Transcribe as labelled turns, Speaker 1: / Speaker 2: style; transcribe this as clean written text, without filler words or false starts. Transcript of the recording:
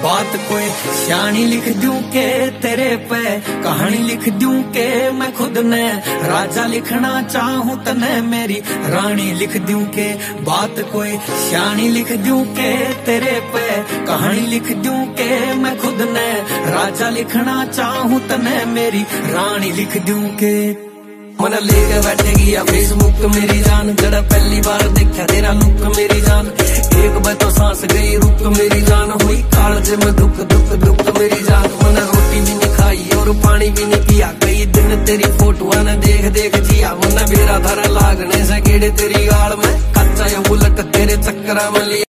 Speaker 1: बात कोई सियानी लिख दूं के तेरे पे कहानी लिख दूं के मैं खुद ने राजा लिखना चाहूं तने मेरी रानी लिख दूं के बात कोई सियानी लिख दूं के तेरे पे कहानी लिख दूं के मैं खुद ने राजा लिखना चाहूं तने मेरी रानी लिख दूं के मन लेके बैठेगी या फेसबुक मेरी जान जरा पहली बार देखा तेरा लुक मेरी जान एक बार तो सांस गई रुक मेरी जान हुई कालज में दुख दुख दुख मेरी जान मन रोटी भी नहीं खाई और पानी भी नहीं पिया कई दिन तेरी फोटो न देख देख जिया मन बेरा धरा लागने से गेड़े तेरी गाल में कच्चा या बुलट तेरे चक्कर में लिया।